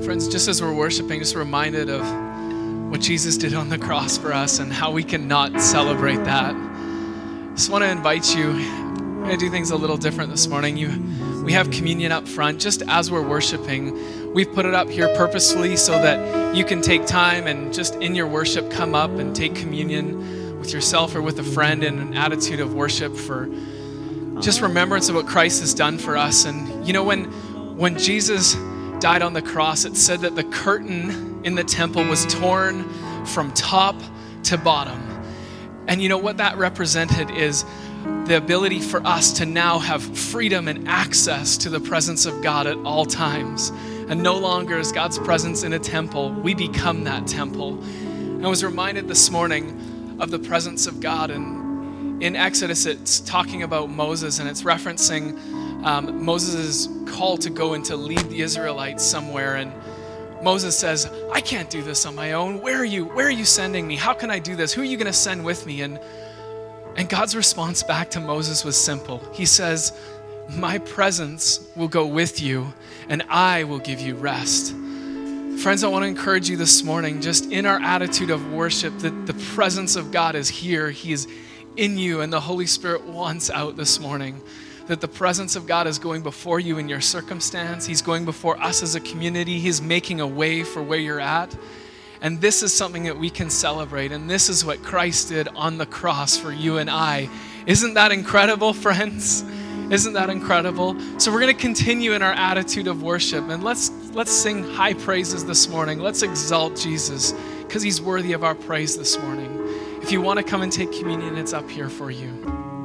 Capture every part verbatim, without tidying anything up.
Friends, just as we're worshiping, just reminded of what Jesus did on the cross for us and how we cannot celebrate that. Just want to invite you. We're going to do things a little different this morning. You, we have communion up front. Just as we're worshiping, we've put it up here purposefully so that you can take time and just in your worship come up and take communion with yourself or with a friend in an attitude of worship for just remembrance of what Christ has done for us. And you know, when when Jesus died on the cross, it said that the curtain in the temple was torn from top to bottom. And you know what that represented is the ability for us to now have freedom and access to the presence of God at all times. And no longer is God's presence in a temple. We become that temple. And I was reminded this morning of the presence of God. And in Exodus, it's talking about Moses, and it's referencing um, Moses' call to go and to lead the Israelites somewhere. And Moses says, I can't do this on my own. Where are you? Where are you sending me? How can I do this? Who are you going to send with me? And and God's response back to Moses was simple. He says, my presence will go with you and I will give you rest. Friends, I want to encourage you this morning, just in our attitude of worship, that the presence of God is here. He is in you, and the Holy Spirit wants out this morning. That the presence of God is going before you in your circumstance. He's going before us as a community. He's making a way for where you're at. And this is something that we can celebrate. And this is what Christ did on the cross for you and I. Isn't that incredible, friends? Isn't that incredible? So we're going to continue in our attitude of worship. And let's let's sing high praises this morning. Let's exalt Jesus because he's worthy of our praise this morning. If you want to come and take communion, it's up here for you.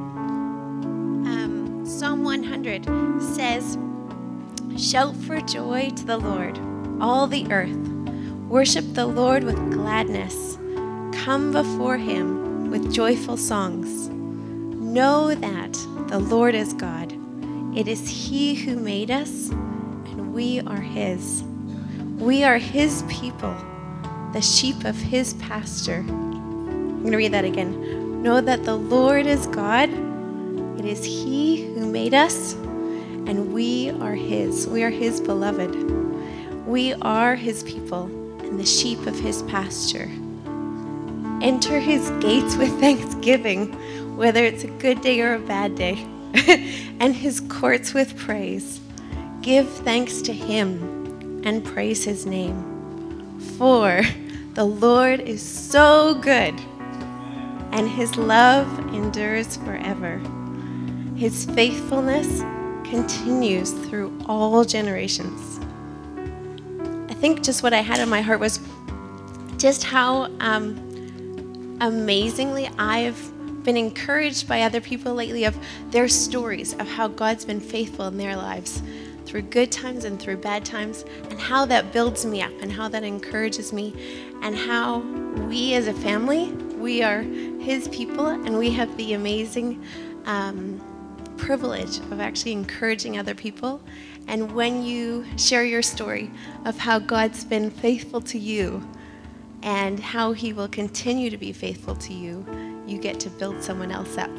Psalm one hundred says, shout for joy to the Lord, all the earth. Worship the Lord with gladness. Come before him with joyful songs. Know that the Lord is God. It is he who made us, and we are his. We are his people, the sheep of his pasture. I'm going to read that again. Know that the Lord is God. It is he who made us, and we are his. We are his beloved. We are his people and the sheep of his pasture. Enter his gates with thanksgiving, whether it's a good day or a bad day, and his courts with praise. Give thanks to him and praise his name. For the Lord is so good, and his love endures forever. His faithfulness continues through all generations. I think just what I had in my heart was just how um, amazingly I've been encouraged by other people lately of their stories of how God's been faithful in their lives through good times and through bad times, and how that builds me up and how that encourages me, and how we as a family, we are his people, and we have the amazing um, privilege of actually encouraging other people. And when you share your story of how God's been faithful to you and how he will continue to be faithful to you, you get to build someone else up.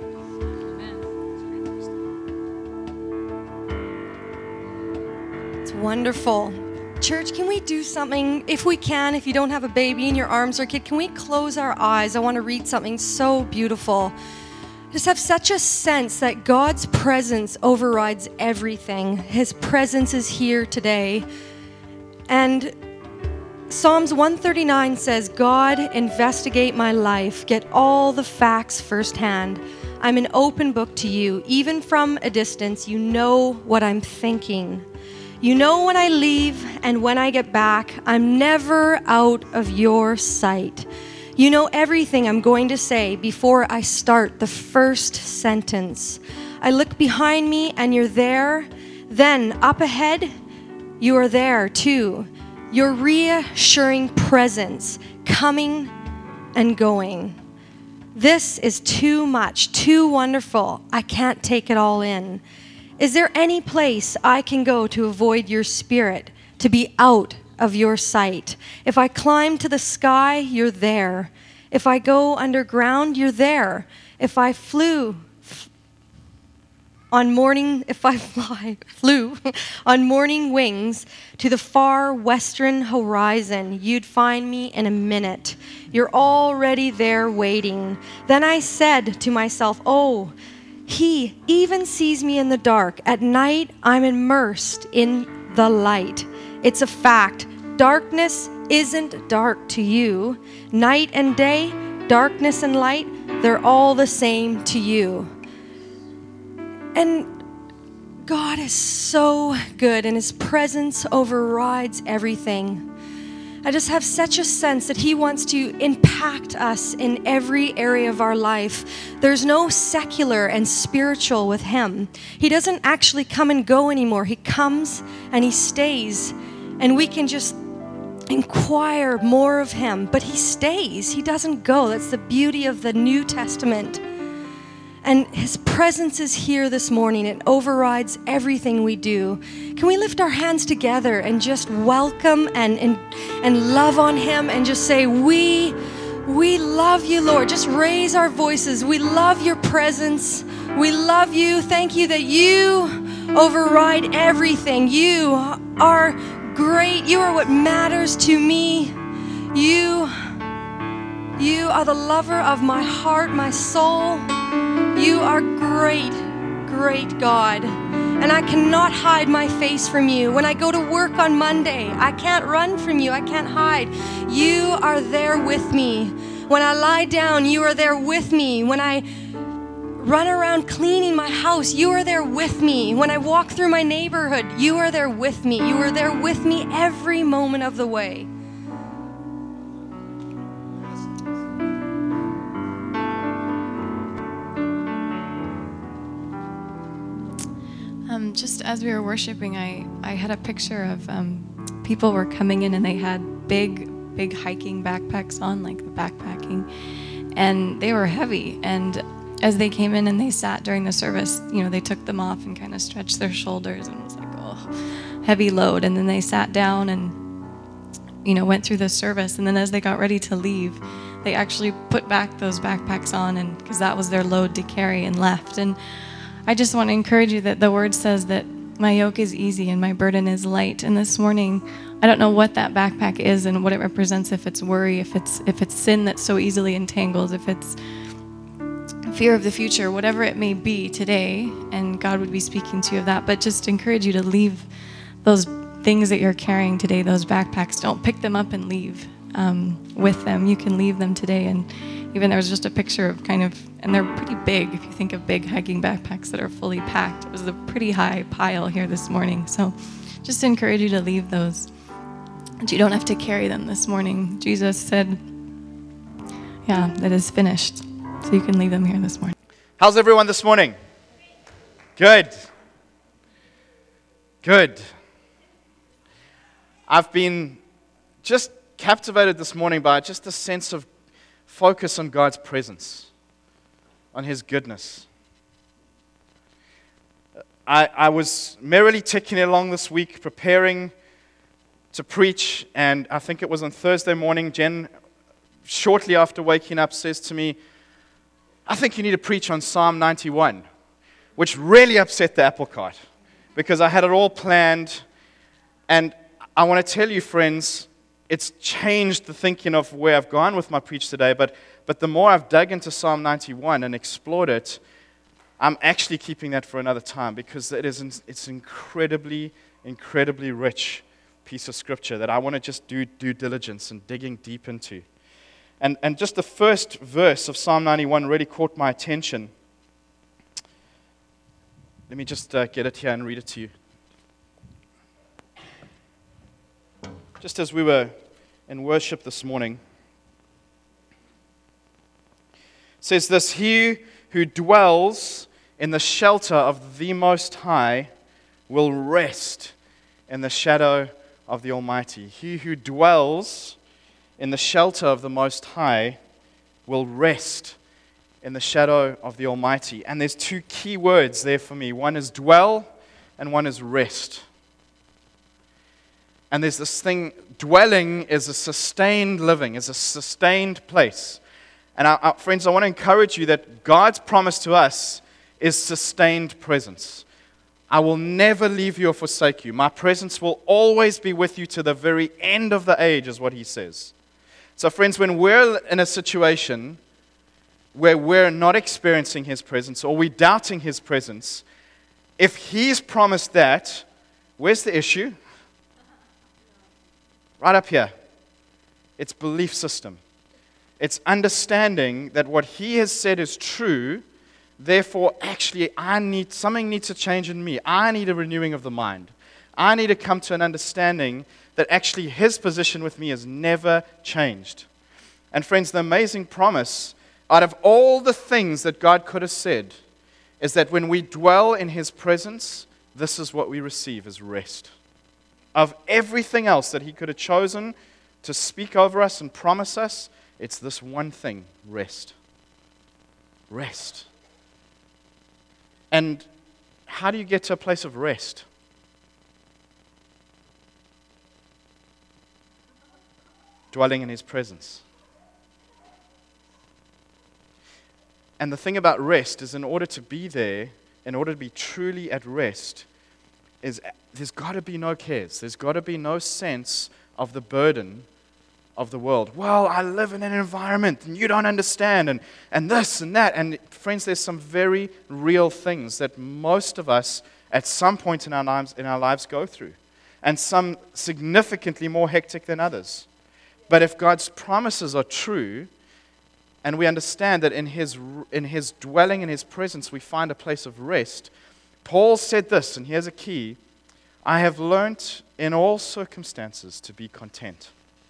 It's wonderful. Church, can we do something? If we can, if you don't have a baby in your arms or a kid, can we close our eyes? I want to read something so beautiful. Just have such a sense that God's presence overrides everything. His presence is here today. And Psalms one thirty-nine says, God, investigate my life. Get all the facts firsthand. I'm an open book to you. Even from a distance, you know what I'm thinking. You know when I leave and when I get back. I'm never out of your sight. You know everything I'm going to say before I start the first sentence. I look behind me and you're there. Then up ahead, you are there too. Your reassuring presence coming and going. This is too much, too wonderful. I can't take it all in. Is there any place I can go to avoid your spirit, to be out of your sight? If I climb to the sky, you're there. If I go underground, you're there. If I flew, f- on morning, if I fly, flew on morning wings to the far western horizon, you'd find me in a minute. You're already there waiting. Then I said to myself, oh, he even sees me in the dark. At night, I'm immersed in the light. It's a fact. Darkness isn't dark to you. Night and day, darkness and light, they're all the same to you. And God is so good, and His presence overrides everything. I just have such a sense that He wants to impact us in every area of our life. There's no secular and spiritual with Him. He doesn't actually come and go anymore. He comes and He stays, and we can just inquire more of Him, but He stays. He doesn't go. That's the beauty of the New Testament. And His presence is here this morning. It overrides everything we do. Can we lift our hands together and just welcome and, and, and love on Him and just say, we, we love you, Lord. Just raise our voices. We love your presence. We love you. Thank you that you override everything. You are great. You are what matters to me. You, you are the lover of my heart, my soul. You are great, great God. And I cannot hide my face from you. When I go to work on Monday, I can't run from you. I can't hide. You are there with me. When I lie down, you are there with me. When I run around cleaning my house, you are there with me. When I walk through my neighborhood, you are there with me. You are there with me every moment of the way. Um, just as we were worshiping, I, I had a picture of um, people were coming in and they had big, big hiking backpacks on, like the backpacking, and they were heavy. And as they came in and they sat during the service, you know, they took them off and kind of stretched their shoulders, and it was like, oh, heavy load. And then they sat down and, you know, went through the service. And then as they got ready to leave, they actually put back those backpacks on, and because that was their load to carry, and left. And I just want to encourage you that the word says that my yoke is easy and my burden is light. And this morning, I don't know what that backpack is and what it represents, if it's worry, if it's if it's sin that so easily entangles, if it's fear of the future, whatever it may be today, and God would be speaking to you of that. But just encourage you to leave those things that you're carrying today, those backpacks. Don't pick them up and leave um, with them. You can leave them today. And even there was just a picture of kind of, and they're pretty big, if you think of big hiking backpacks that are fully packed. It was a pretty high pile here this morning. So just encourage you to leave those. And you don't have to carry them this morning. Jesus said, yeah, that is finished. So you can leave them here this morning. How's everyone this morning? Good. Good. I've been just captivated this morning by just a sense of focus on God's presence, on His goodness. I, I was merrily ticking along this week, preparing to preach, and I think it was on Thursday morning, Jen, shortly after waking up, says to me, I think you need to preach on Psalm ninety-one, which really upset the apple cart, because I had it all planned, and I want to tell you, friends, it's changed the thinking of where I've gone with my preach today, but, but the more I've dug into Psalm ninety-one and explored it, I'm actually keeping that for another time, because it is it's incredibly, incredibly rich piece of scripture that I want to just do due diligence and digging deep into. And, and just the first verse of Psalm ninety-one really caught my attention. Let me just uh, get it here and read it to you. Just as we were in worship this morning, it says this, He who dwells in the shelter of the Most High will rest in the shadow of the Almighty. He who dwells in the shelter of the Most High will rest in the shadow of the Almighty. And there's two key words there for me. One is dwell and one is rest. And there's this thing, dwelling is a sustained living, is a sustained place. And I, I, friends, I want to encourage you that God's promise to us is sustained presence. I will never leave you or forsake you. My presence will always be with you to the very end of the age, is what he says. So friends, when we're in a situation where we're not experiencing his presence or we're doubting his presence, if he's promised that, where's the issue? Right up here. It's belief system. It's understanding that what he has said is true. Therefore, actually, I need something needs to change in me. I need a renewing of the mind. I need to come to an understanding that actually his position with me has never changed. And friends, the amazing promise out of all the things that God could have said is that when we dwell in his presence, this is what we receive as rest. Of everything else that he could have chosen to speak over us and promise us, it's this one thing, rest. Rest. And how do you get to a place of rest? Dwelling in his presence. And the thing about rest is, in order to be there, in order to be truly at rest, is there's got to be no cares. There's got to be no sense of the burden of the world. Well, I live in an environment and you don't understand, and, and this and that. And friends, there's some very real things that most of us at some point in our lives, in our lives go through. And some significantly more hectic than others. But if God's promises are true, and we understand that in his, in his dwelling, in his presence, we find a place of rest. Paul said this, and here's a key: I have learnt in all circumstances to be content.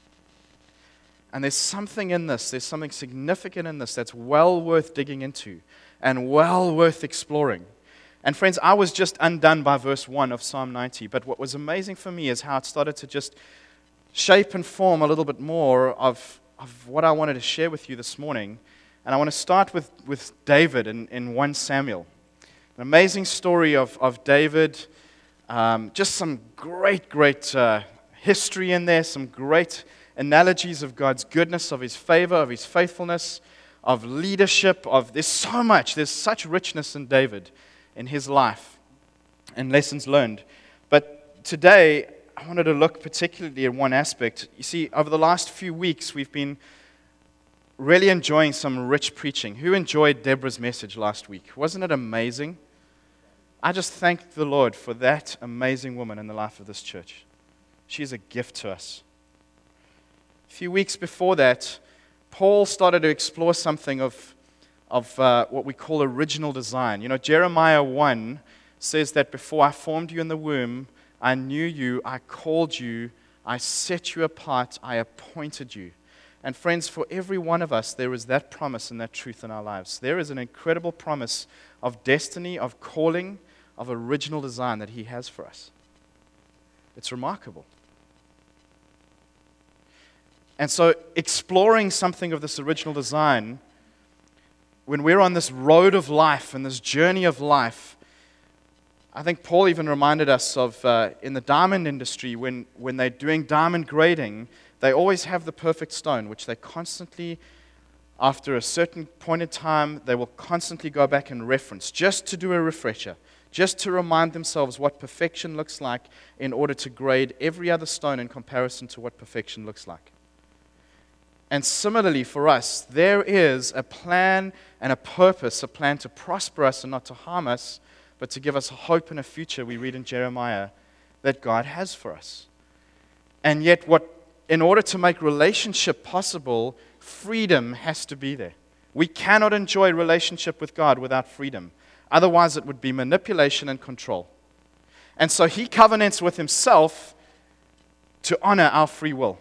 And there's something in this, there's something significant in this that's well worth digging into and well worth exploring. And friends, I was just undone by verse one of Psalm ninety, but what was amazing for me is how it started to just shape and form a little bit more of, of what I wanted to share with you this morning. And I want to start with, with David in, in First Samuel. An amazing story of, of David, um, just some great, great uh, history in there, some great analogies of God's goodness, of his favor, of his faithfulness, of leadership, of there's so much, there's such richness in David, in his life, and lessons learned. But today, I wanted to look particularly at one aspect. You see, over the last few weeks, we've been really enjoying some rich preaching. Who enjoyed Deborah's message last week? Wasn't it amazing? I just thank the Lord for that amazing woman in the life of this church. She's a gift to us. A few weeks before that, Paul started to explore something of, of uh, what we call original design. You know, Jeremiah one says that before I formed you in the womb, I knew you, I called you, I set you apart, I appointed you. And friends, for every one of us, there is that promise and that truth in our lives. There is an incredible promise of destiny, of calling, of original design that he has for us. It's remarkable. And so exploring something of this original design, when we're on this road of life and this journey of life, I think Paul even reminded us of uh, in the diamond industry, when, when they're doing diamond grading, they always have the perfect stone, which they constantly, after a certain point in time, they will constantly go back and reference, just to do a refresher, just to remind themselves what perfection looks like in order to grade every other stone in comparison to what perfection looks like. And similarly for us, there is a plan and a purpose, a plan to prosper us and not to harm us, but to give us hope in a future, we read in Jeremiah, that God has for us. And yet, what, in order to make relationship possible, freedom has to be there. We cannot enjoy relationship with God without freedom. Otherwise, it would be manipulation and control. And so he covenants with himself to honor our free will.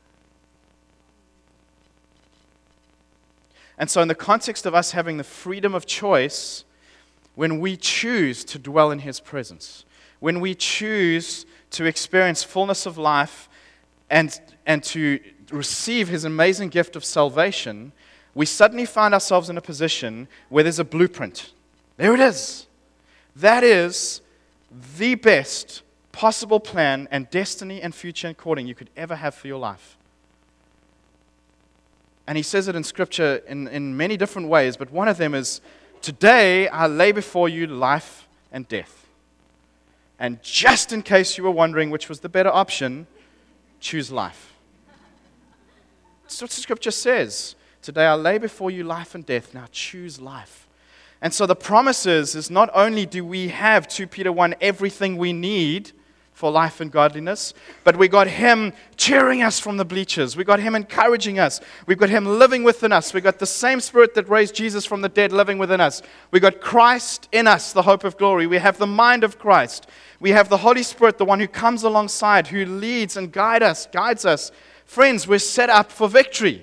And so in the context of us having the freedom of choice, when we choose to dwell in his presence, when we choose to experience fullness of life and, and to receive his amazing gift of salvation, we suddenly find ourselves in a position where there's a blueprint. There it is. That is the best possible plan and destiny and future and calling you could ever have for your life. And he says it in Scripture in, in many different ways, but one of them is today I lay before you life and death. And just in case you were wondering which was the better option, choose life. That's what the scripture says. Today I lay before you life and death. Now choose life. And so the promise is, is not only do we have, Second Peter one, everything we need for life and godliness, but we got Him cheering us from the bleachers. We got Him encouraging us. We've got Him living within us. We got the same Spirit that raised Jesus from the dead living within us. We got Christ in us, the hope of glory. We have the mind of Christ. We have the Holy Spirit, the one who comes alongside, who leads and guide us, guides us. Friends, we're set up for victory.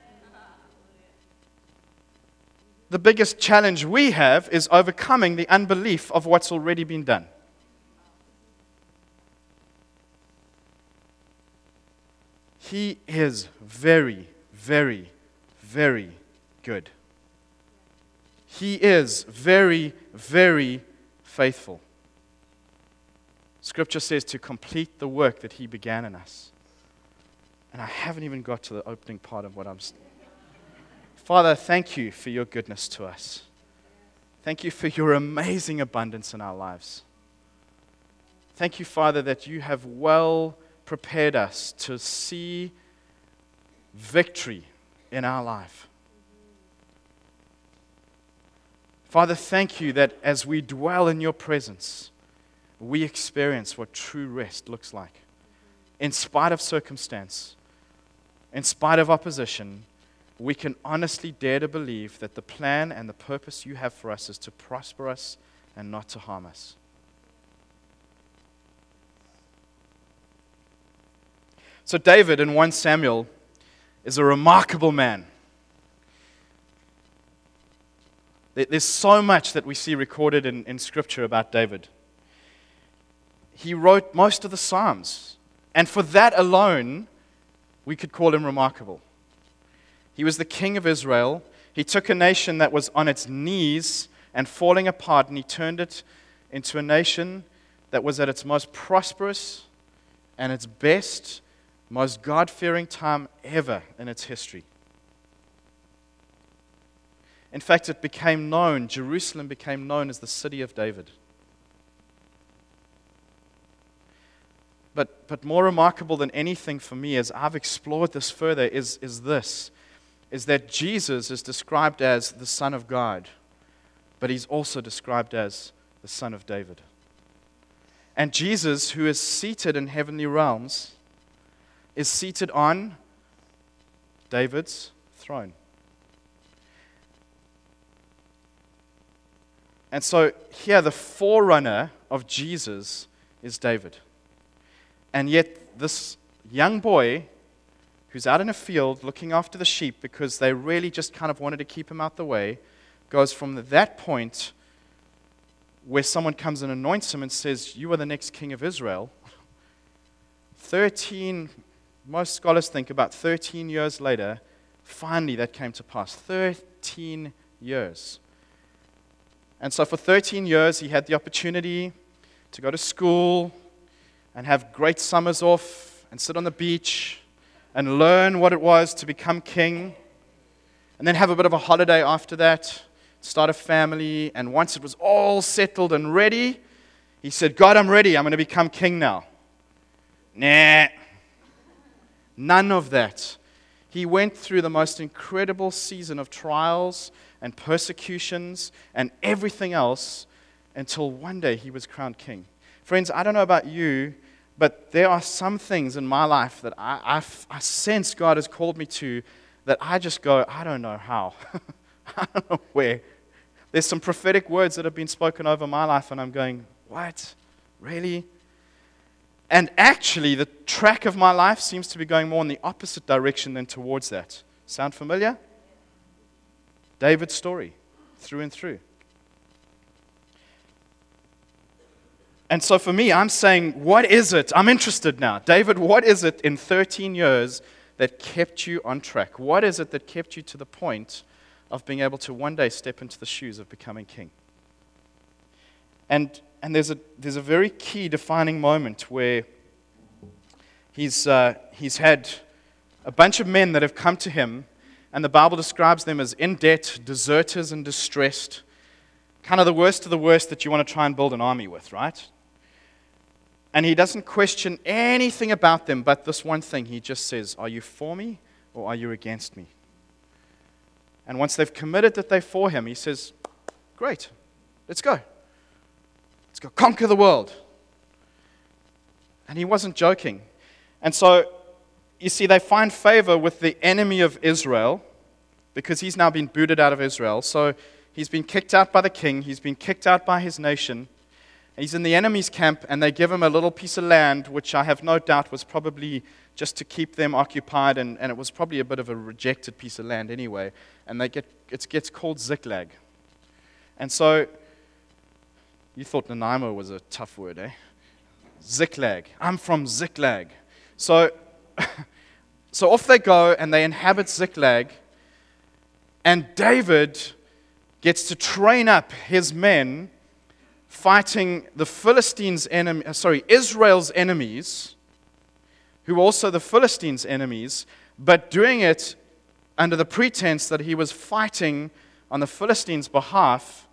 The biggest challenge we have is overcoming the unbelief of what's already been done. He is very, very, very good. He is very, very faithful. Scripture says to complete the work that He began in us. And I haven't even got to the opening part of what I'm saying. Father, thank you for your goodness to us. Thank you for your amazing abundance in our lives. Thank you, Father, that you have well prepared us to see victory in our life. Father, thank you that as we dwell in your presence, we experience what true rest looks like. In spite of circumstance, in spite of opposition, we can honestly dare to believe that the plan and the purpose you have for us is to prosper us and not to harm us. So David in First Samuel is a remarkable man. There's so much that we see recorded in, in Scripture about David. He wrote most of the Psalms, and for that alone, we could call him remarkable. He was the king of Israel. He took a nation that was on its knees and falling apart, and he turned it into a nation that was at its most prosperous and its best, most God-fearing time ever in its history. In fact, it became known, Jerusalem became known as the city of David. But, but more remarkable than anything for me, as I've explored this further, is, is this. is that Jesus is described as the Son of God, but He's also described as the Son of David. And Jesus, who is seated in heavenly realms, is seated on David's throne. And so here, the forerunner of Jesus is David. And yet, this young boy who's out in a field looking after the sheep because they really just kind of wanted to keep him out the way, goes from that point where someone comes and anoints him and says, you are the next king of Israel. thirteen, most scholars think about thirteen years later, finally that came to pass. thirteen years. And so for thirteen years, he had the opportunity to go to school and have great summers off and sit on the beach and learn what it was to become king, and then have a bit of a holiday after that, start a family, and once it was all settled and ready, he said, God, I'm ready, I'm going to become king now. Nah. None of that. He went through the most incredible season of trials and persecutions and everything else until one day he was crowned king. Friends, I don't know about you, but there are some things in my life that I, I, I sense God has called me to that I just go, I don't know how. I don't know where. There's some prophetic words that have been spoken over my life, and I'm going, what? Really? And actually, the track of my life seems to be going more in the opposite direction than towards that. Sound familiar? David's story, through and through. And so for me, I'm saying, what is it? I'm interested now. David, what is it in thirteen years that kept you on track? What is it that kept you to the point of being able to one day step into the shoes of becoming king? And and there's a there's a very key defining moment where he's uh, he's had a bunch of men that have come to him, and the Bible describes them as in debt, deserters, and distressed. kind of the worst of the worst that you want to try and build an army with, right? And he doesn't question anything about them but this one thing. He just says, are you for me or are you against me? And once they've committed that they're for him, he says, great, let's go. Let's go conquer the world. And he wasn't joking. And so, you see, they find favor with the enemy of Israel because he's now been booted out of Israel. So he's been kicked out by the king. He's been kicked out by his nation. He's in the enemy's camp, and they give him a little piece of land, which I have no doubt was probably just to keep them occupied, and, and it was probably a bit of a rejected piece of land anyway. And they get it gets called Ziklag. And so, you thought Nanaimo was a tough word, eh? Ziklag. I'm from Ziklag. So, so off they go, and they inhabit Ziklag, and David gets to train up his men fighting the Philistines' enemy, sorry, Israel's enemies, who were also the Philistines' enemies, but doing it under the pretense that he was fighting on the Philistines' behalf,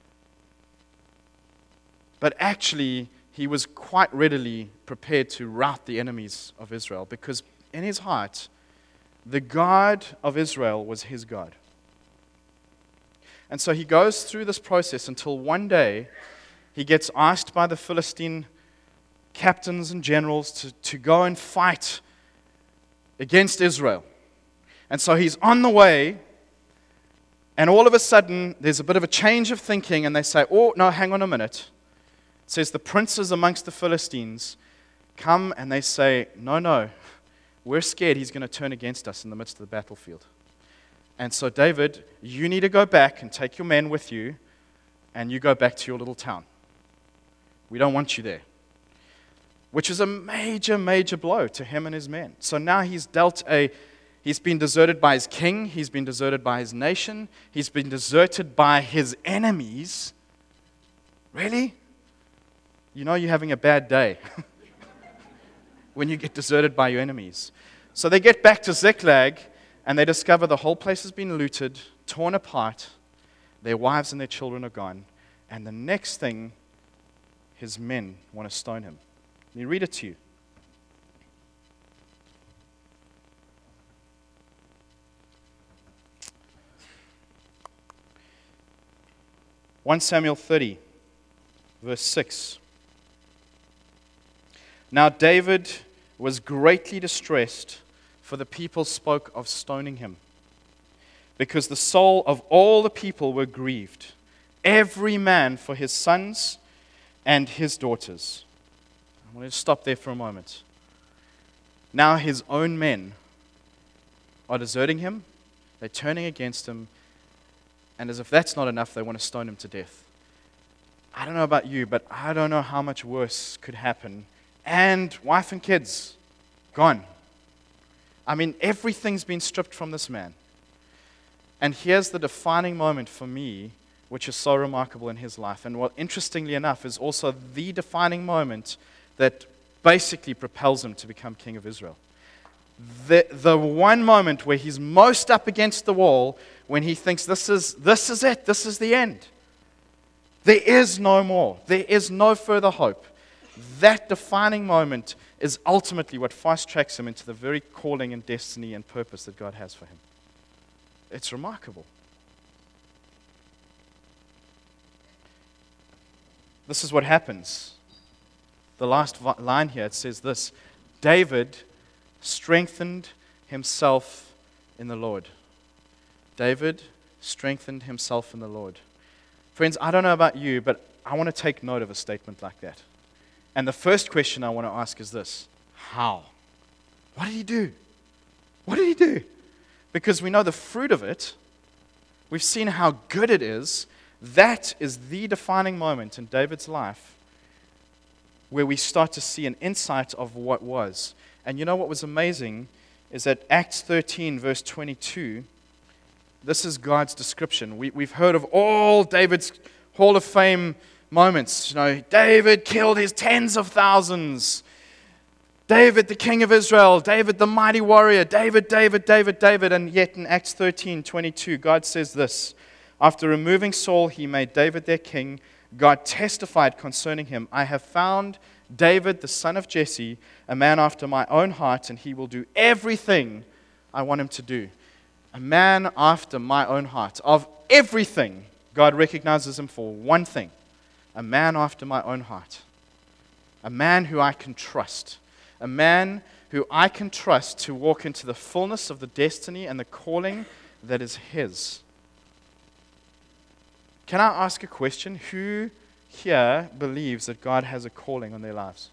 but actually he was quite readily prepared to rout the enemies of Israel, because in his heart, the God of Israel was his God. And so he goes through this process until one day he gets asked by the Philistine captains and generals to, to go and fight against Israel. And so he's on the way, and all of a sudden there's a bit of a change of thinking, and they say, oh, no, hang on a minute. It says the princes amongst the Philistines come and they say, no, no, we're scared he's going to turn against us in the midst of the battlefield. And so, David, you need to go back and take your men with you, and you go back to your little town. We don't want you there. Which is a major, major blow to him and his men. So now he's dealt a, he's been deserted by his king, he's been deserted by his nation, he's been deserted by his enemies. Really? You know you're having a bad day when you get deserted by your enemies. So they get back to Ziklag, and they discover the whole place has been looted, torn apart, their wives and their children are gone, and the next thing, his men want to stone him. Let me read it to you. First Samuel thirty, verse six. Now David was greatly distressed, for the people spoke of stoning him, because the soul of all the people were grieved, every man for his sons and his daughters. I want to stop there for a moment. Now his own men are deserting him, they're turning against him, and as if that's not enough, they want to stone him to death. I don't know about you, but I don't know how much worse could happen. And wife and kids, gone. I mean, everything's been stripped from this man. And here's the defining moment for me, which is so remarkable in his life. And what, interestingly enough, is also the defining moment that basically propels him to become king of Israel. The, the one moment where he's most up against the wall, when he thinks this is, this is it, this is the end. There is no more. There is no further hope. That defining moment is ultimately what fast-tracks him into the very calling and destiny and purpose that God has for him. It's remarkable. This is what happens. The last line here, it says this: David strengthened himself in the Lord. David strengthened himself in the Lord. Friends, I don't know about you, but I want to take note of a statement like that. And the first question I want to ask is this: how? What did he do? What did he do? Because we know the fruit of it. We've seen how good it is. That is the defining moment in David's life where we start to see an insight of what was. And you know what was amazing is that Acts thirteen, verse twenty-two, this is God's description. We, we've heard of all David's Hall of Fame moments. You know, David killed his tens of thousands. David, the king of Israel. David, the mighty warrior. David, David, David, David. And yet in Acts thirteen, twenty-two, God says this: After removing Saul, he made David their king. God testified concerning him, I have found David, the son of Jesse, a man after my own heart, and he will do everything I want him to do. A man after my own heart. Of everything, God recognizes him for one thing. A man after my own heart. A man who I can trust. A man who I can trust to walk into the fullness of the destiny and the calling that is his. Can I ask a question? Who here believes that God has a calling on their lives?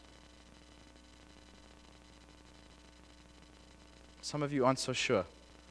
Some of you aren't so sure.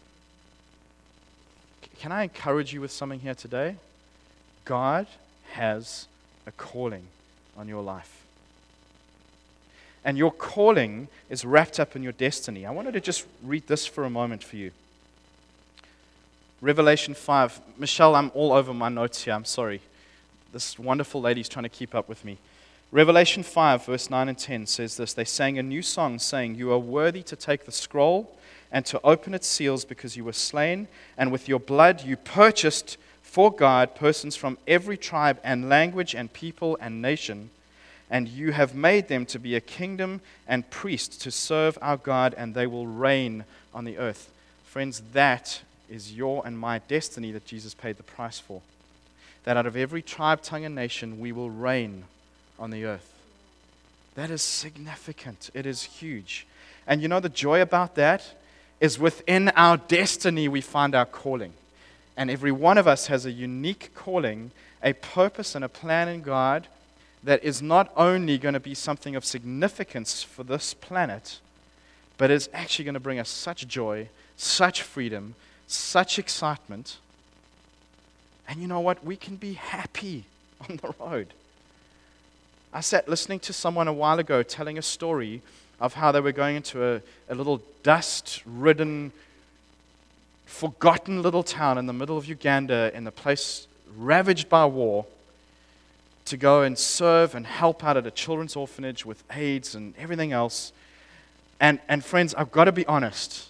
Can I encourage you with something here today? God has a calling on your life. And your calling is wrapped up in your destiny. I wanted to just read this for a moment for you. Revelation five. Michelle, I'm all over my notes here. I'm sorry. This wonderful lady's trying to keep up with me. Revelation five, verse nine and ten says this. They sang a new song saying, You are worthy to take the scroll and to open its seals because you were slain, and with your blood you purchased for God persons from every tribe and language and people and nation, and you have made them to be a kingdom and priests to serve our God, and they will reign on the earth. Friends, that is your and my destiny that Jesus paid the price for. That out of every tribe, tongue, and nation, we will reign on the earth. That is significant. It is huge. And you know the joy about that is within our destiny we find our calling. And every one of us has a unique calling, a purpose and a plan in God that is not only going to be something of significance for this planet, but is actually going to bring us such joy, such freedom, such excitement. And you know what? We can be happy on the road. I sat listening to someone a while ago telling a story of how they were going into a, a little dust-ridden, forgotten little town in the middle of Uganda, in a place ravaged by war, to go and serve and help out at a children's orphanage with AIDS and everything else. And, and friends, I've got to be honest.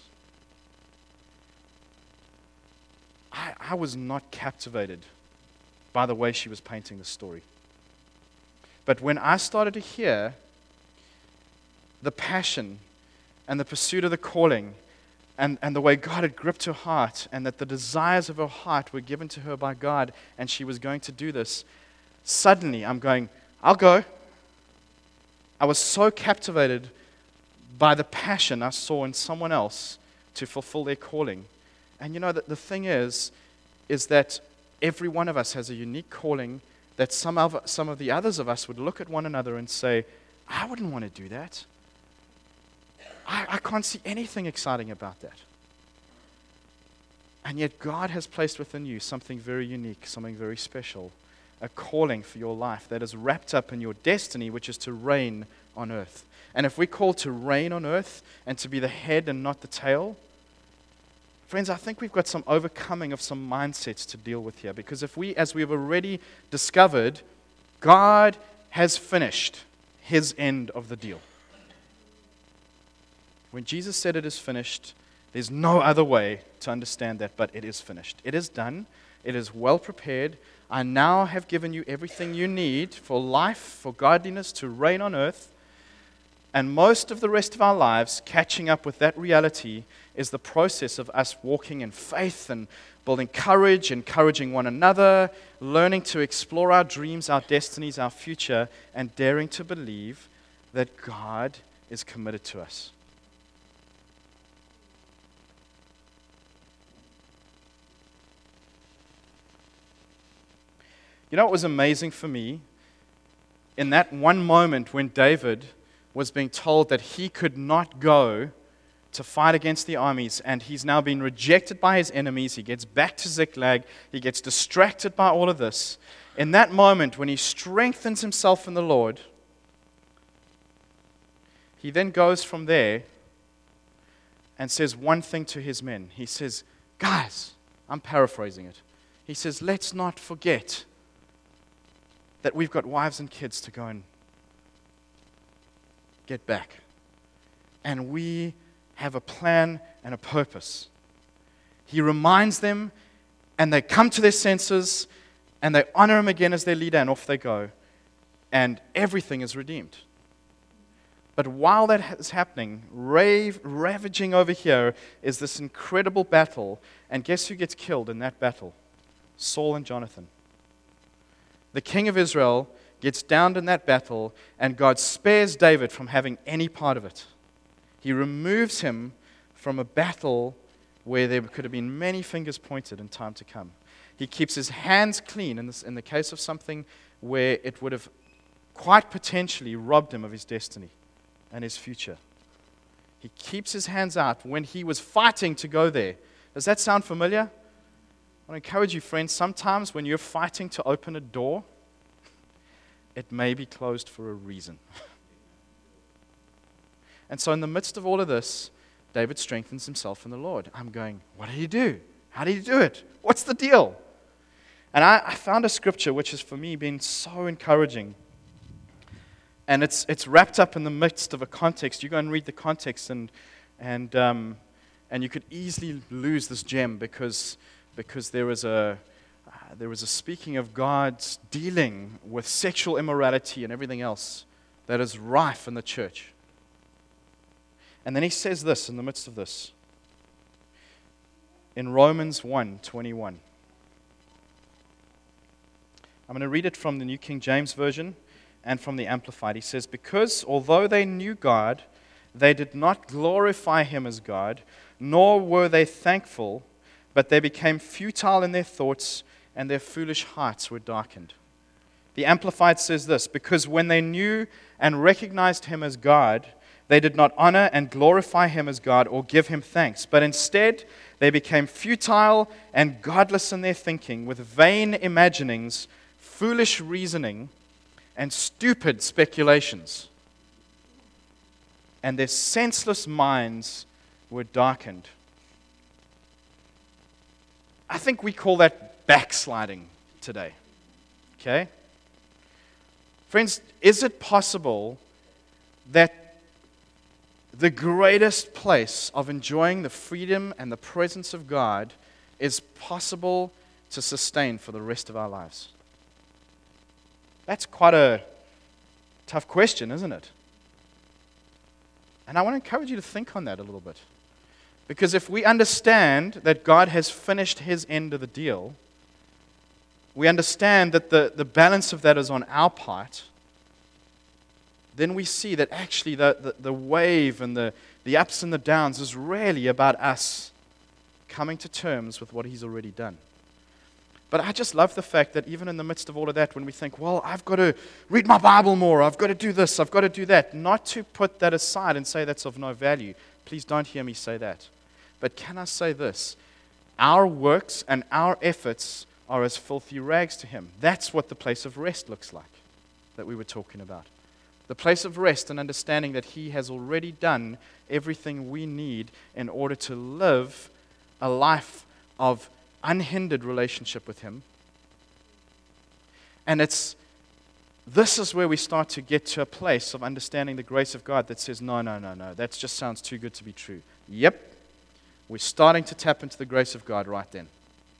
I, I was not captivated by the way she was painting the story. But when I started to hear the passion and the pursuit of the calling and, and the way God had gripped her heart, and that the desires of her heart were given to her by God, and she was going to do this, suddenly I'm going, I'll go. I was so captivated by the passion I saw in someone else to fulfill their calling. And you know, that the thing is, is that every one of us has a unique calling that some of, some of the others of us would look at one another and say, I wouldn't want to do that. I, I can't see anything exciting about that. And yet God has placed within you something very unique, something very special, a calling for your life that is wrapped up in your destiny, which is to reign on earth. And if we're called to reign on earth and to be the head and not the tail, friends, I think we've got some overcoming of some mindsets to deal with here. Because if we, as we've already discovered, God has finished his end of the deal. When Jesus said it is finished, there's no other way to understand that, but it is finished. It is done. It is well prepared. I now have given you everything you need for life, for godliness, to reign on earth. And most of the rest of our lives, catching up with that reality, is the process of us walking in faith and building courage, encouraging one another, learning to explore our dreams, our destinies, our future, and daring to believe that God is committed to us. You know what was amazing for me? In that one moment when David was being told that he could not go to fight against the armies, and he's now been rejected by his enemies, he gets back to Ziklag, he gets distracted by all of this. In that moment when he strengthens himself in the Lord, he then goes from there and says one thing to his men. He says, guys, I'm paraphrasing it. He says, let's not forget that we've got wives and kids to go and get back. And we have a plan and a purpose. He reminds them and they come to their senses, and they honor him again as their leader, and off they go. And everything is redeemed. But while that is happening, rave, ravaging over here is this incredible battle. And guess who gets killed in that battle? Saul and Jonathan. The king of Israel gets downed in that battle, and God spares David from having any part of it. He removes him from a battle where there could have been many fingers pointed in time to come. He keeps his hands clean in, this, in the case of something where it would have quite potentially robbed him of his destiny and his future. He keeps his hands out when he was fighting to go there. Does that sound familiar? I want to encourage you, friends, sometimes when you're fighting to open a door, it may be closed for a reason. And so in the midst of all of this, David strengthens himself in the Lord. I'm going, what did he do? How did he do it? What's the deal? And I, I found a scripture which has for me been so encouraging. And it's it's wrapped up in the midst of a context. You go and read the context, and and um, and you could easily lose this gem because because there is a uh, there is a speaking of God's dealing with sexual immorality and everything else that is rife in the church. And then he says this in the midst of this in Romans one twenty-one. I'm going to read it from the New King James Version and from the Amplified. He says, because although they knew God, they did not glorify him as God, nor were they thankful, but they became futile in their thoughts, and their foolish hearts were darkened. The Amplified says this, because when they knew and recognized him as God, they did not honor and glorify him as God or give him thanks, but instead they became futile and godless in their thinking, with vain imaginings, foolish reasoning, and stupid speculations. And their senseless minds were darkened. I think we call that backsliding today. Okay? Friends, is it possible that the greatest place of enjoying the freedom and the presence of God is possible to sustain for the rest of our lives? That's quite a tough question, isn't it? And I want to encourage you to think on that a little bit. Because if we understand that God has finished his end of the deal, we understand that the, the balance of that is on our part, then we see that actually the, the, the wave and the, the ups and the downs is really about us coming to terms with what he's already done. But I just love the fact that even in the midst of all of that, when we think, well, I've got to read my Bible more, I've got to do this, I've got to do that, not to put that aside and say that's of no value. Please don't hear me say that. But can I say this? Our works and our efforts are as filthy rags to him. That's what the place of rest looks like that we were talking about. The place of rest and understanding that he has already done everything we need in order to live a life of unhindered relationship with him. And it's this is where we start to get to a place of understanding the grace of God that says, no, no, no, no, that just sounds too good to be true. Yep, we're starting to tap into the grace of God right then.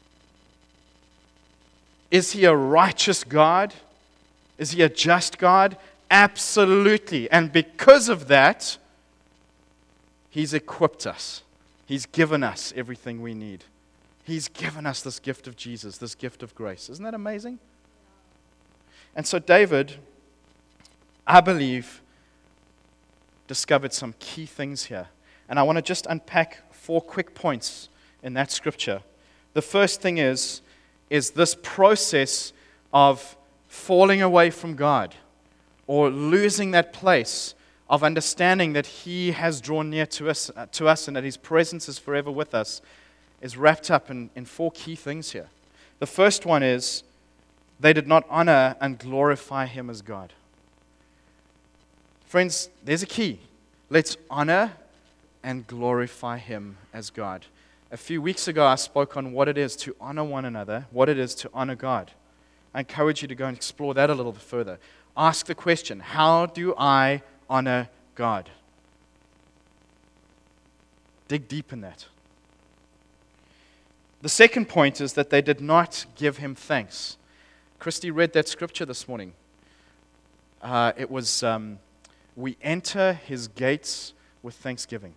Is he a righteous God? Is he a just God? Absolutely. And because of that, he's equipped us. He's given us everything we need. He's given us this gift of Jesus, this gift of grace. Isn't that amazing? And so David, I believe, discovered some key things here. And I want to just unpack four quick points in that scripture. The first thing is, is this process of falling away from God or losing that place of understanding that he has drawn near to us, uh, to us and that his presence is forever with us is wrapped up in, in four key things here. The first one is they did not honor and glorify him as God. Friends, there's a key. Let's honor and glorify him as God. A few weeks ago, I spoke on what it is to honor one another, what it is to honor God. I encourage you to go and explore that a little bit further. Ask the question, how do I honor God? Dig deep in that. The second point is that they did not give him thanks. Christy read that scripture this morning. Uh, it was, um, we enter his gates with thanksgiving.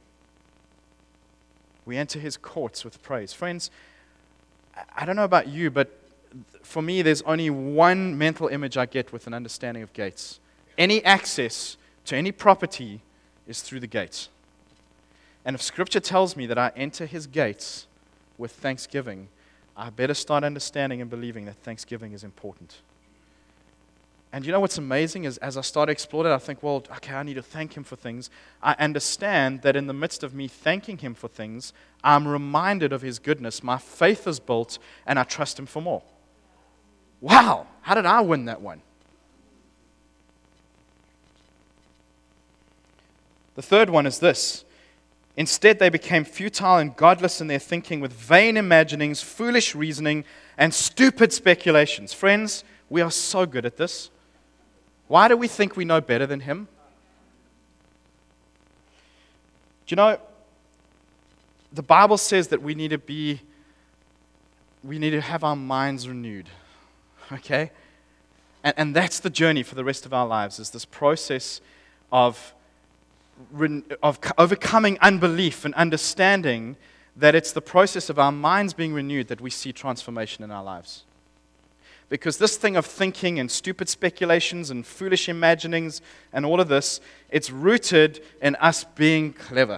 We enter his courts with praise. Friends, I don't know about you, but for me, there's only one mental image I get with an understanding of gates. Any access to any property is through the gates. And if Scripture tells me that I enter his gates with thanksgiving, I better start understanding and believing that thanksgiving is important. And you know what's amazing is as I start to explore that, I think, well, okay, I need to thank him for things. I understand that in the midst of me thanking him for things, I'm reminded of his goodness. My faith is built, and I trust him for more. Wow, how did I win that one? The third one is this. Instead, they became futile and godless in their thinking with vain imaginings, foolish reasoning, and stupid speculations. Friends, we are so good at this. Why do we think we know better than him? Do you know, the Bible says that we need to be, we need to have our minds renewed. Okay? And, and that's the journey for the rest of our lives, is this process of of overcoming unbelief and understanding that it's the process of our minds being renewed that we see transformation in our lives. Because this thing of thinking and stupid speculations and foolish imaginings and all of this, it's rooted in us being clever.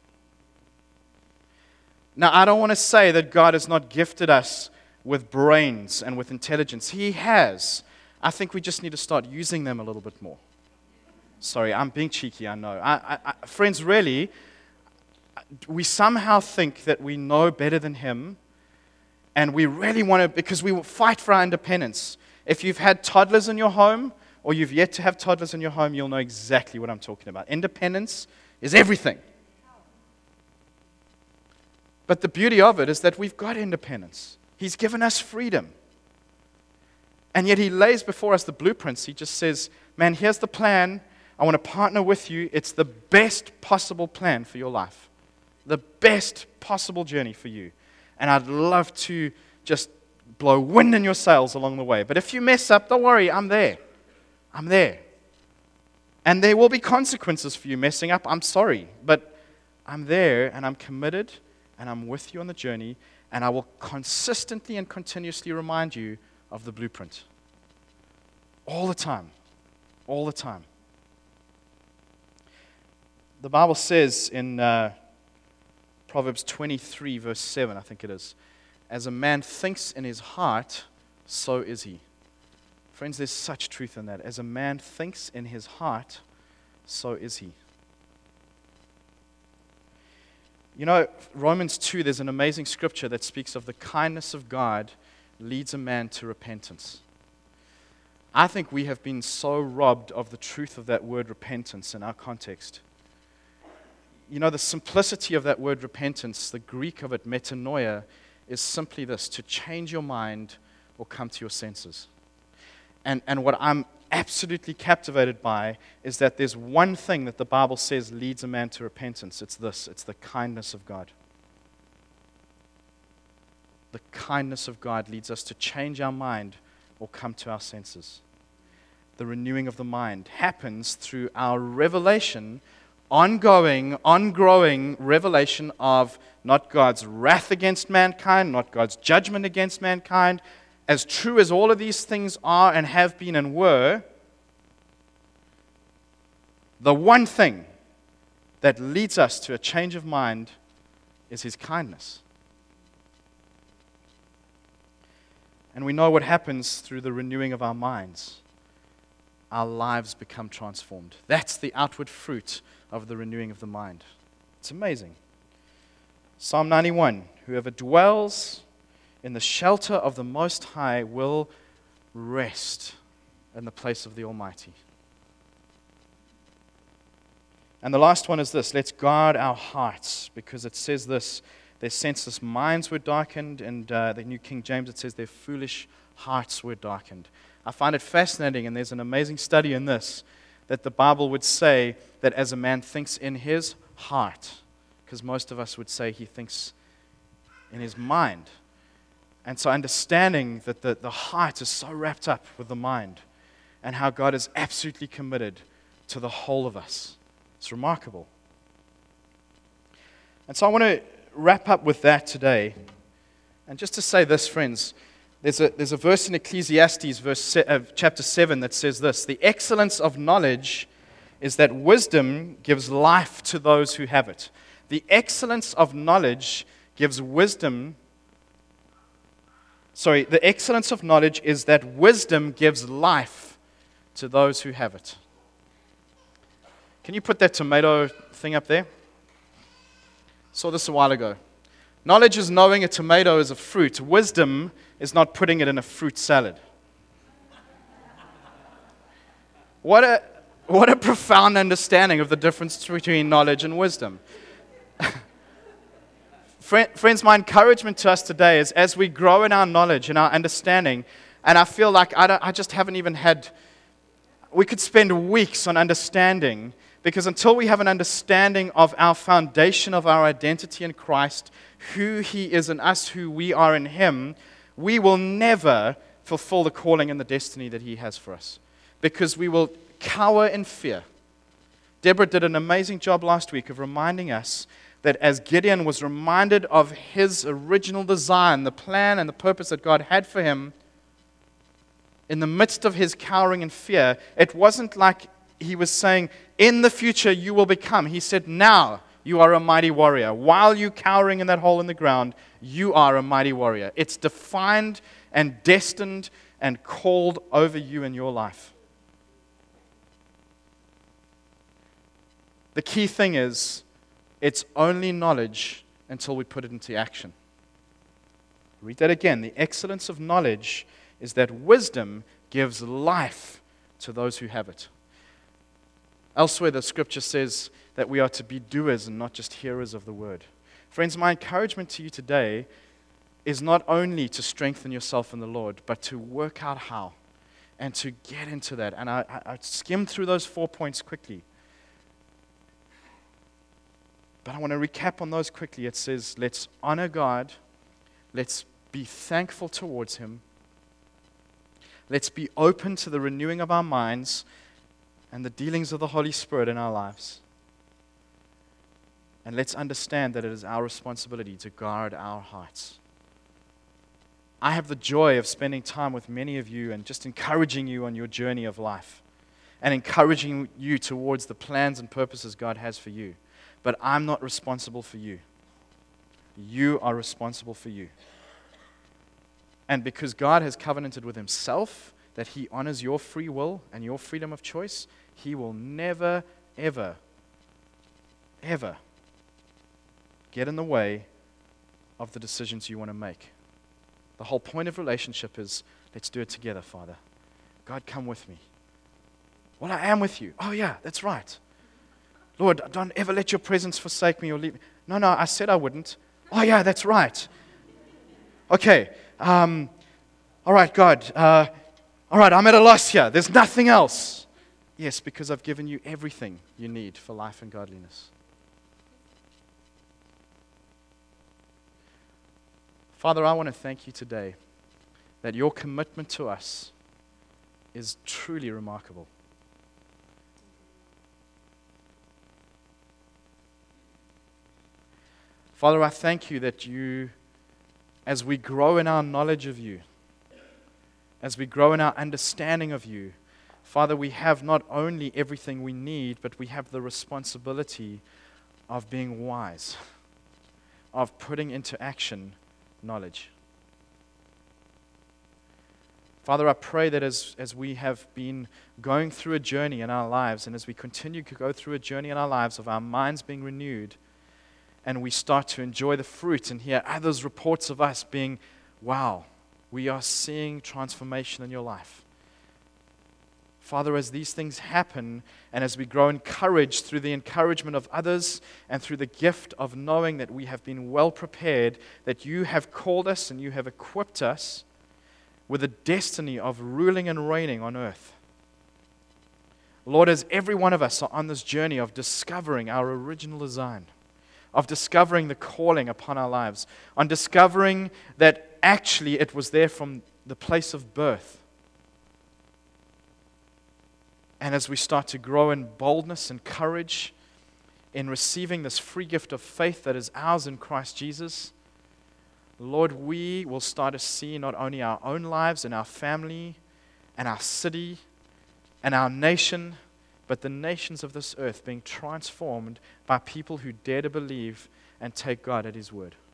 Now, I don't want to say that God has not gifted us with brains and with intelligence. He has. I think we just need to start using them a little bit more. Sorry, I'm being cheeky, I know. I, I, I, friends, really, we somehow think that we know better than him, and we really want to, because we will fight for our independence. If you've had toddlers in your home, or you've yet to have toddlers in your home, you'll know exactly what I'm talking about. Independence is everything. But the beauty of it is that we've got independence. He's given us freedom. And yet he lays before us the blueprints. He just says, man, here's the plan. I want to partner with you. It's the best possible plan for your life. The best possible journey for you. And I'd love to just blow wind in your sails along the way. But if you mess up, don't worry, I'm there. I'm there. And there will be consequences for you messing up. I'm sorry. But I'm there, and I'm committed, and I'm with you on the journey, and I will consistently and continuously remind you of the blueprint. All the time. All the time. The Bible says in uh, Proverbs twenty-three, verse seven, I think it is, as a man thinks in his heart, so is he. Friends, there's such truth in that. As a man thinks in his heart, so is he. You know, Romans two, there's an amazing scripture that speaks of the kindness of God leads a man to repentance. I think we have been so robbed of the truth of that word repentance in our context. You know, the simplicity of that word repentance, the Greek of it, metanoia, is simply this: to change your mind or come to your senses. And, and what I'm absolutely captivated by is that there's one thing that the Bible says leads a man to repentance. It's this: it's the kindness of God. The kindness of God leads us to change our mind or come to our senses. The renewing of the mind happens through our revelation, ongoing, ongrowing revelation of not God's wrath against mankind, not God's judgment against mankind. As true as all of these things are and have been and were, the one thing that leads us to a change of mind is his kindness. And we know what happens through the renewing of our minds. Our lives become transformed. That's the outward fruit of the renewing of the mind. It's amazing. Psalm ninety-one, whoever dwells in the shelter of the Most High will rest in the place of the Almighty. And the last one is this: let's guard our hearts, because it says this: their senseless minds were darkened, and uh, the New King James, it says their foolish hearts were darkened. I find it fascinating, and there's an amazing study in this, that the Bible would say that as a man thinks in his heart, because most of us would say he thinks in his mind. And so understanding that the, the heart is so wrapped up with the mind and how God is absolutely committed to the whole of us. It's remarkable. And so I want to wrap up with that today. And just to say this, friends, there's a, there's a verse in Ecclesiastes, verse se- uh, chapter seven, that says this: the excellence of knowledge is that wisdom gives life to those who have it. The excellence of knowledge gives wisdom. Sorry, the excellence of knowledge is that wisdom gives life to those who have it. Can you put that tomato thing up there? Saw this a while ago. Knowledge is knowing a tomato is a fruit. Wisdom is not putting it in a fruit salad. What a, what a profound understanding of the difference between knowledge and wisdom. Friends, my encouragement to us today is as we grow in our knowledge and our understanding, and I feel like I, don't, I just haven't even had, we could spend weeks on understanding, because until we have an understanding of our foundation of our identity in Christ, who He is in us, who we are in Him, we will never fulfill the calling and the destiny that He has for us, because we will cower in fear. Deborah did an amazing job last week of reminding us that as Gideon was reminded of his original design, the plan and the purpose that God had for him, in the midst of his cowering in fear, it wasn't like he was saying, in the future you will become. He said, now you are a mighty warrior. While you're cowering in that hole in the ground, you are a mighty warrior. It's defined and destined and called over you in your life. The key thing is, it's only knowledge until we put it into action. Read that again. The excellence of knowledge is that wisdom gives life to those who have it. Elsewhere, the scripture says that we are to be doers and not just hearers of the word. Friends, my encouragement to you today is not only to strengthen yourself in the Lord, but to work out how and to get into that. And I, I, I skimmed through those four points quickly. But I want to recap on those quickly. It says, let's honor God. Let's be thankful towards Him. Let's be open to the renewing of our minds and the dealings of the Holy Spirit in our lives. And let's understand that it is our responsibility to guard our hearts. I have the joy of spending time with many of you and just encouraging you on your journey of life and encouraging you towards the plans and purposes God has for you. But I'm not responsible for you. You are responsible for you. And because God has covenanted with Himself that He honors your free will and your freedom of choice, He will never, ever, ever get in the way of the decisions you want to make. The whole point of relationship is, let's do it together, Father. God, come with me. Well, I am with you. Oh, yeah, that's right. Lord, don't ever let your presence forsake me or leave me. No, no, I said I wouldn't. Oh, yeah, that's right. Okay. Um, all right, God. Uh, all right, I'm at a loss here. There's nothing else. Yes, because I've given you everything you need for life and godliness. Father, I want to thank you today that your commitment to us is truly remarkable. Father, I thank you that you, as we grow in our knowledge of you, as we grow in our understanding of you, Father, we have not only everything we need, but we have the responsibility of being wise, of putting into action knowledge. Father, I pray that as, as we have been going through a journey in our lives, and as we continue to go through a journey in our lives of our minds being renewed, and we start to enjoy the fruit and hear others' reports of us being, wow, we are seeing transformation in your life. Father, as these things happen, and as we grow encouraged through the encouragement of others and through the gift of knowing that we have been well prepared, that you have called us and you have equipped us with a destiny of ruling and reigning on earth. Lord, as every one of us are on this journey of discovering our original design, of discovering the calling upon our lives, on discovering that actually it was there from the place of birth. And as we start to grow in boldness and courage in receiving this free gift of faith that is ours in Christ Jesus, Lord, we will start to see not only our own lives and our family and our city and our nation, but the nations of this earth being transformed by people who dare to believe and take God at His word.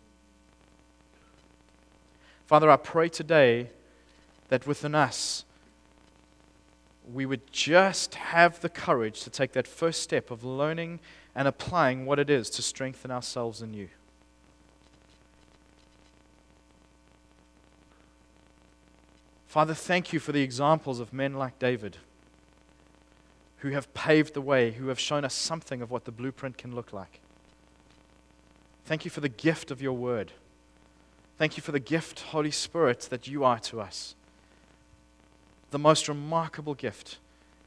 Father, I pray today that within us, we would just have the courage to take that first step of learning and applying what it is to strengthen ourselves in You. Father, thank You for the examples of men like David, who have paved the way, who have shown us something of what the blueprint can look like. Thank You for the gift of Your word. Thank You for the gift, Holy Spirit, that You are to us. The most remarkable gift.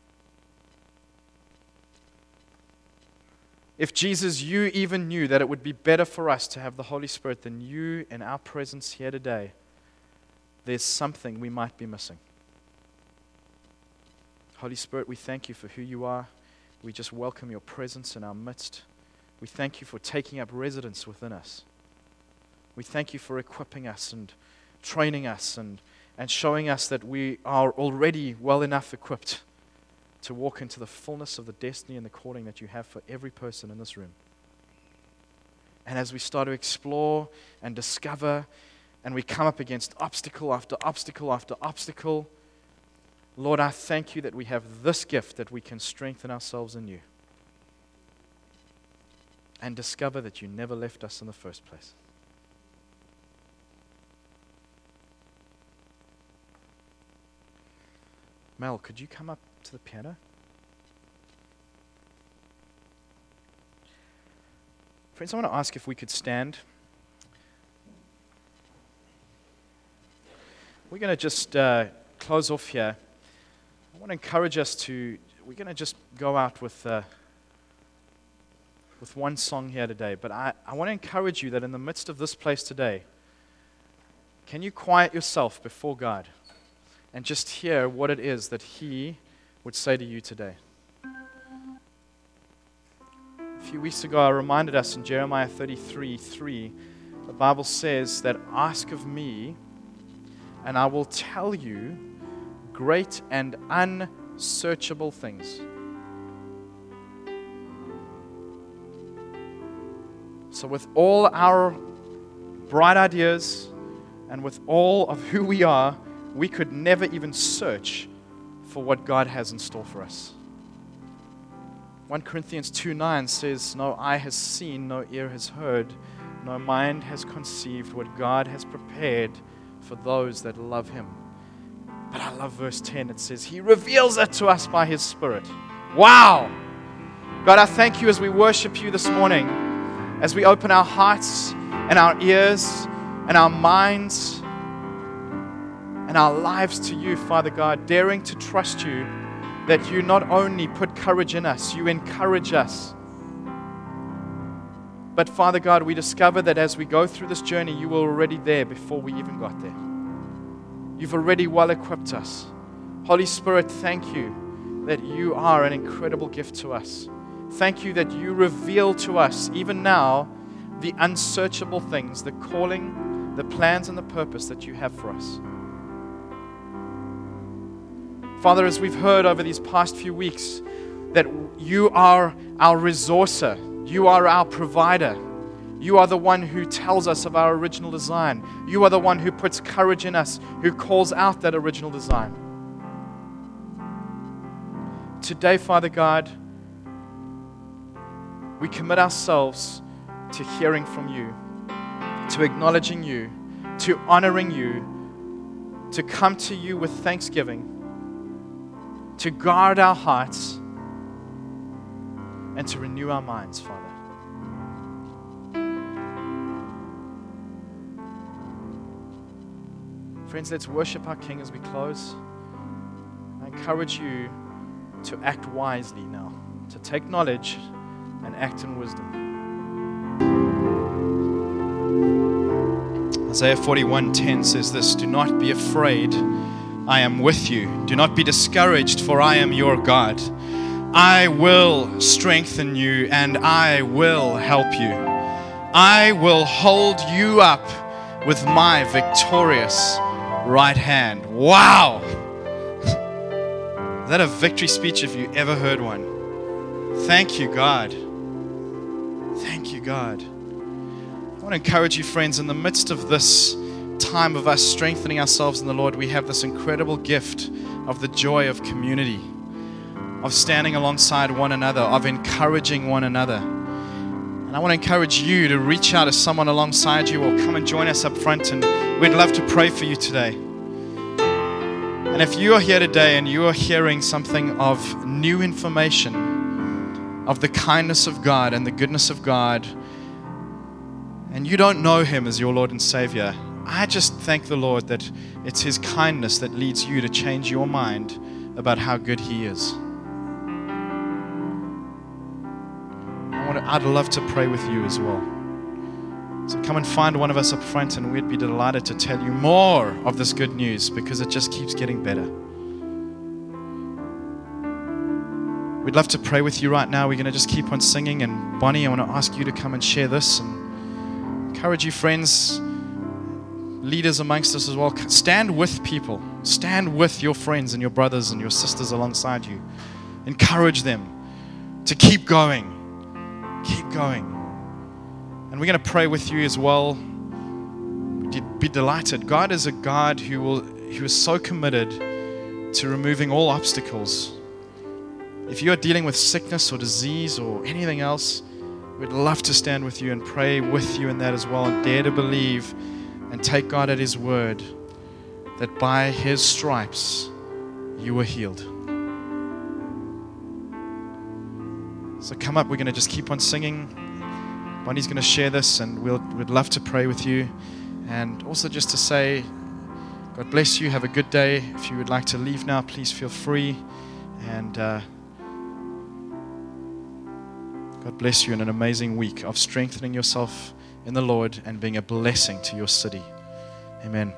If Jesus, You even knew that it would be better for us to have the Holy Spirit than You in our presence here today, there's something we might be missing. Holy Spirit, we thank You for who You are. We just welcome Your presence in our midst. We thank You for taking up residence within us. We thank You for equipping us and training us and and showing us that we are already well enough equipped to walk into the fullness of the destiny and the calling that You have for every person in this room. And as we start to explore and discover, and we come up against obstacle after obstacle after obstacle, Lord, I thank You that we have this gift that we can strengthen ourselves in You and discover that You never left us in the first place. Mel, could you come up to the piano? Friends, I want to ask if we could stand. We're going to just uh, close off here. I want to encourage us to, we're going to just go out with uh, with one song here today. But I, I want to encourage you that in the midst of this place today, can you quiet yourself before God and just hear what it is that He would say to you today? A few weeks ago, I reminded us in Jeremiah thirty-three three, the Bible says that ask of me, and I will tell you great and unsearchable things. So with all our bright ideas and with all of who we are, we could never even search for what God has in store for us. First Corinthians two nine says, no eye has seen, no ear has heard, no mind has conceived what God has prepared for those that love Him. But I love verse ten. It says, He reveals it to us by His Spirit. Wow! God, I thank You as we worship You this morning, as we open our hearts and our ears and our minds and our lives to You, Father God, daring to trust You, that You not only put courage in us, You encourage us. But Father God, we discover that as we go through this journey, You were already there before we even got there. You've already well equipped us. Holy Spirit, thank You that You are an incredible gift to us. Thank You that You reveal to us, even now, the unsearchable things, the calling, the plans, and the purpose that You have for us. Father, as we've heard over these past few weeks, that You are our resourcer, You are our provider, You are the one who tells us of our original design, You are the one who puts courage in us, who calls out that original design. Today, Father God, we commit ourselves to hearing from You, to acknowledging You, to honoring You, to come to You with thanksgiving, to guard our hearts, and to renew our minds, Father. Friends, let's worship our King as we close. I encourage you to act wisely now, to take knowledge and act in wisdom. Isaiah forty-one ten says this, "Do not be afraid, I am with you. Do not be discouraged, for I am your God. I will strengthen you and I will help you. I will hold you up with my victorious right hand." Wow! Is that a victory speech if you ever heard one? Thank you, God. Thank you, God. I want to encourage you, friends, in the midst of this time of us strengthening ourselves in the Lord, we have this incredible gift of the joy of community, of standing alongside one another, of encouraging one another. And I want to encourage you to reach out to someone alongside you or come and join us up front, and we'd love to pray for you today. And if you are here today and you are hearing something of new information of the kindness of God and the goodness of God, and you don't know Him as your Lord and Savior, I just thank the Lord that it's His kindness that leads you to change your mind about how good He is. I want to, I'd love to pray with you as well. So come and find one of us up front, and we'd be delighted to tell you more of this good news, because it just keeps getting better. We'd love to pray with you right now. We're going to just keep on singing, and Bonnie, I want to ask you to come and share this and encourage you, friends, leaders amongst us as well. Stand with people. Stand with your friends and your brothers and your sisters alongside you. Encourage them to keep going. Keep going. And we're going to pray with you as well. Be delighted. God is a God who will, who is so committed to removing all obstacles. If you are dealing with sickness or disease or anything else, we'd love to stand with you and pray with you in that as well, and dare to believe and take God at His word that by His stripes you were healed. So come up, we're going to just keep on singing. Bonnie's going to share this, and we'll, we'd love to pray with you. And also just to say, God bless you, have a good day. If you would like to leave now, please feel free. And uh, God bless you in an amazing week of strengthening yourself in the Lord and being a blessing to your city. Amen.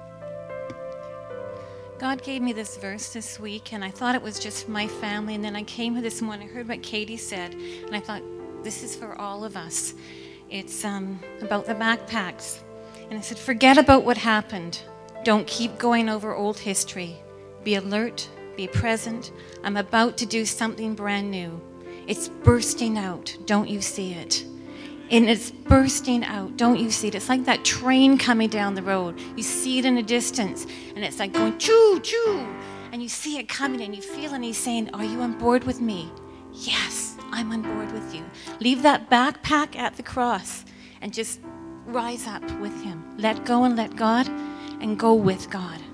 God gave me this verse this week, and I thought it was just for my family. And then I came here this morning, I heard what Katie said, and I thought, this is for all of us. It's um, about the backpacks. And I said, forget about what happened. Don't keep going over old history. Be alert, be present. I'm about to do something brand new. It's bursting out. Don't you see it? And it's bursting out. Don't you see it? It's like that train coming down the road. You see it in the distance, and it's like going choo, choo. And you see it coming, and you feel it, and He's saying, are you on board with me? Yes, I'm on board with you. Leave that backpack at the cross and just rise up with Him. Let go and let God, and go with God.